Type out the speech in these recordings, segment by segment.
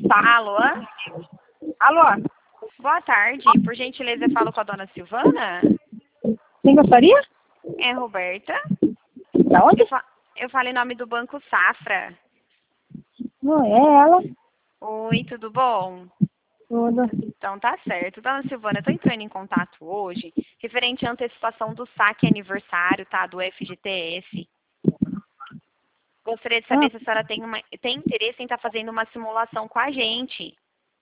Alô? Alô? Boa tarde. Por gentileza, eu falo com a dona Silvana? Quem gostaria? É Roberta. Da onde? Eu falo em nome do Banco Safra. Não é ela. Oi, tudo bom? Tudo. Então tá certo. Dona Silvana, eu tô entrando em contato hoje referente à antecipação do saque aniversário, tá? Do FGTS. Gostaria de saber se a senhora tem interesse em estar fazendo uma simulação com a gente.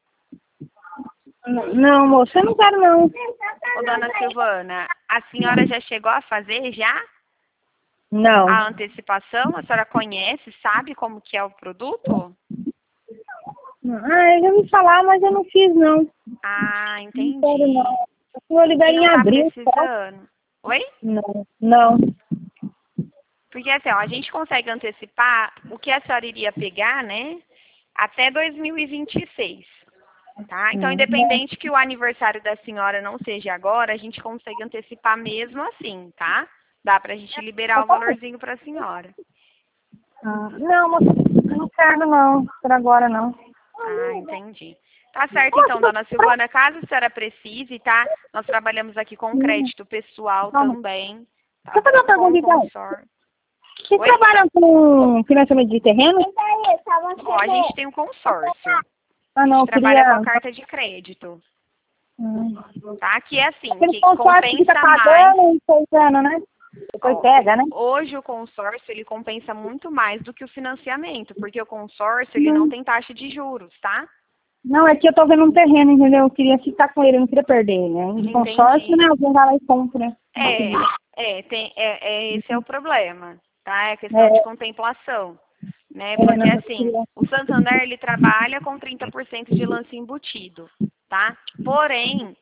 Não, moça, eu não quero não. Ô, dona Silvana, a senhora já chegou a fazer já Não. a antecipação? A senhora conhece, sabe como que é o produto? Eu já ouvi falar, mas eu não fiz não. Ah, Não entendi. quero não. Eu vou ligar E não em tá abril. precisando? Oi? Não. Porque assim, ó, a gente consegue antecipar o que a senhora iria pegar, né? Até 2026, tá? Então, independente que o aniversário da senhora não seja agora, a gente consegue antecipar mesmo assim, tá? Dá pra gente liberar o valorzinho pra senhora. Não, moça, eu não quero não. Por agora não. Ah, entendi. Tá certo, então, dona Silvana, caso a senhora precise, tá? Nós trabalhamos aqui com crédito pessoal também, tá Deixa eu fazer uma bom? Com pergunta então. consórcio. Vocês Oi? trabalham com financiamento de terreno? Ó, a gente tem um consórcio. Ah, A não, gente eu trabalha com a queria... carta de crédito, tá? Que é assim, Aquele que consórcio que fica compensa mais. pagando e coisando, né? Depois Ó, pega, né? hoje o consórcio, ele compensa muito mais do que o financiamento, porque o consórcio, ele não tem taxa de juros, tá? Não, é que eu tô vendo um terreno, entendeu? Eu queria ficar com ele, eu não queria perder, né? De consórcio, né? Alguém vai lá e compra. Esse é o problema, tá? É questão de contemplação, né? Porque Não, eu assim, queria... o Santander, ele trabalha com 30% de lance embutido, tá? Porém,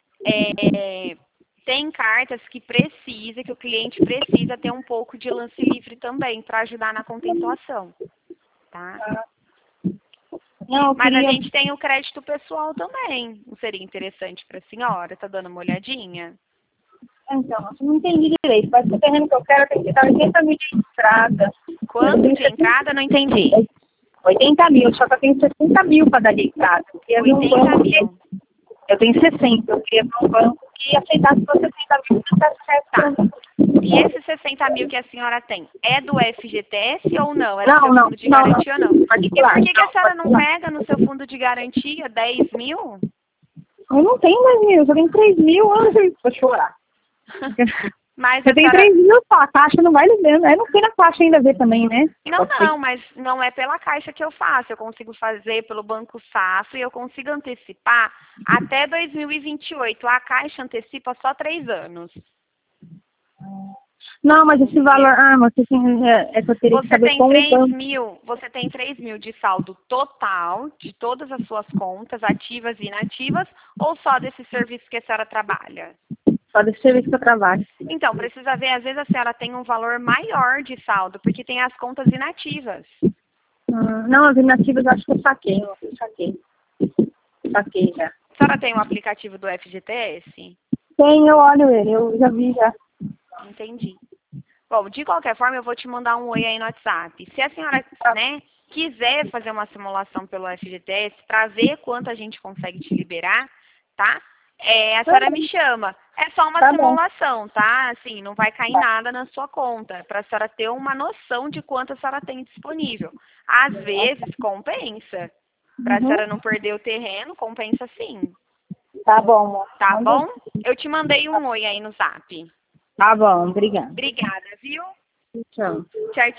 tem cartas que o cliente precisa ter um pouco de lance livre também, para ajudar na contemplação, tá? Não, eu Mas a queria... gente tem o crédito pessoal também. Não seria interessante para a senhora? Tá dando uma olhadinha? Então, eu não entendi direito. Mas o terreno que eu quero tem que dar 80 mil de entrada. Quanto de entrada? Não entendi. 80 mil, só que eu tenho 60 mil para dar de entrada. Eu queria ver um 80 banco mil. Eu tenho 60. Eu queria ver um banco que aceitasse os 60 mil para dar certo. Tá. E esses 60 mil que a senhora tem, é do FGTS ou não? É do seu Não, fundo de garantia ou não? E particular. por que a senhora não pega no seu fundo de garantia 10 mil? Eu não tenho 10 mil, eu só tenho 3 mil. Ai, vou chorar. Mas Eu a tenho senhora... 3 mil só, a caixa não vai lidando. Eu não fui na caixa ainda ver também, né? Não, mas não é pela Caixa que eu faço. Eu consigo fazer pelo Banco Safra e eu consigo antecipar até 2028. A Caixa antecipa só 3 anos. Não, mas esse valor, mas você tem, é que eu teria que saber como o banco. Você tem 3 mil de saldo total de todas as suas contas, ativas e inativas, ou só desse serviço que a senhora trabalha? Só desse serviço que eu trabalho. Então, precisa ver, às vezes a senhora tem um valor maior de saldo, porque tem as contas inativas. Não, as inativas eu acho que eu saquei. Saquei já. A senhora tem um aplicativo do FGTS? Tem, eu olho ele, eu já vi já. Entendi. Bom, de qualquer forma, eu vou te mandar um oi aí no WhatsApp. Se a senhora, né, quiser fazer uma simulação pelo FGTS para ver quanto a gente consegue te liberar, tá? A senhora me chama. É só uma simulação, tá? Assim, não vai cair nada na sua conta, para a senhora ter uma noção de quanto a senhora tem disponível. Às vezes, compensa. Para a senhora não perder o terreno, compensa sim. Tá bom, moça. Tá bom? Eu te mandei um oi aí no Zap. Tá bom, obrigada. Obrigada, viu? Tchau. Tchau,